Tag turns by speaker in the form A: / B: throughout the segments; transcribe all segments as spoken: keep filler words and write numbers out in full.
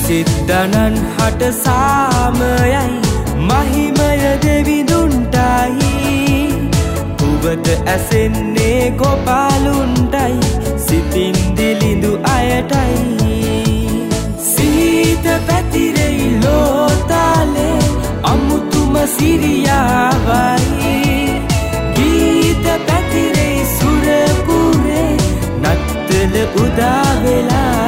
A: සුසිද්ධනන් හට සාමයයි මහිමය දෙවිඳුන්ටයි උබට ඇසෙන්නේ ගොපාලුන්ටයි සිතින් දිලිඳු අයටයි සීත පැතිරෙයි ලෝතාලේ අමුතුම සිරියාවයි ගීත පැතිරෙයි සුරපුරේ නත්තල උදා වෙලා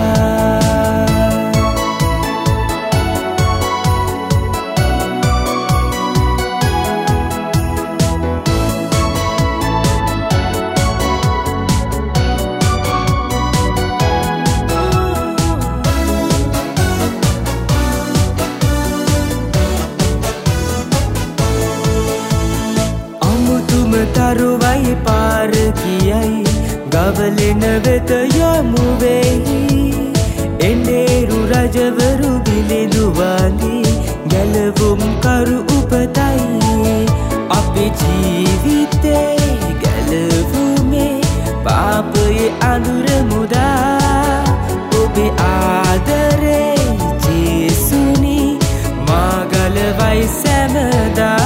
A: තරුවයි පාර කියයි ගවලෙන වෙත යමු වෙයි එඬේරු රජවරු බිලිඳු වඳි ගැලවුම් කරු උපතයි අපේ ජීවිතේ ගැලවුමේ පාපයේ අඳුර මුදා ඔබේ ආදරේ ජේසුනි මා ගලවයි සැමදා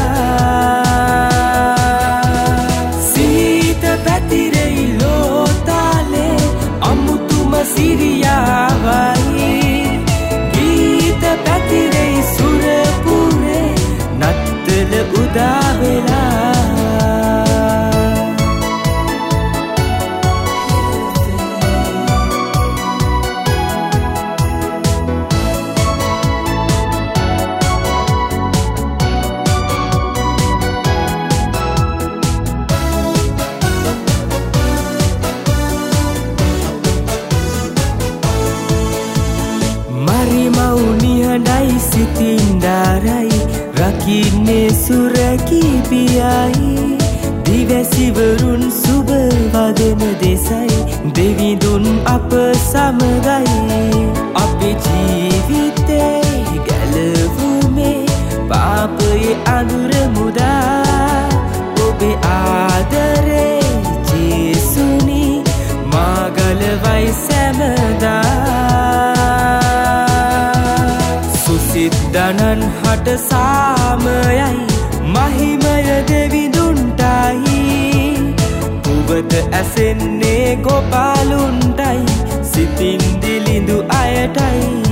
A: සිරියාවයි ගීත පැතිරෙයි සුරපුරේ නත්තල උදා වෙලා මෞනිහඬයි සිතින්දාරයි රකින්නේ සුරකිපියයි දිවැසිවරුන් සුබ වදන දෙසයි දෙවිඳුන් අප සමගයි අපේ ජීවිතේ ගැලවුමේ පාපයේ අඳුර මුදා ඔබේ ආදරේ ජේසුනි මා ගලවයි සැමදා සිද්ධනන් හට සාමයයි මහිමය දෙවිඳුන්ටයි උබට ඇසෙන්නේ ගොපාලුන්ටයි සිතින් දිලිඳු අයටයි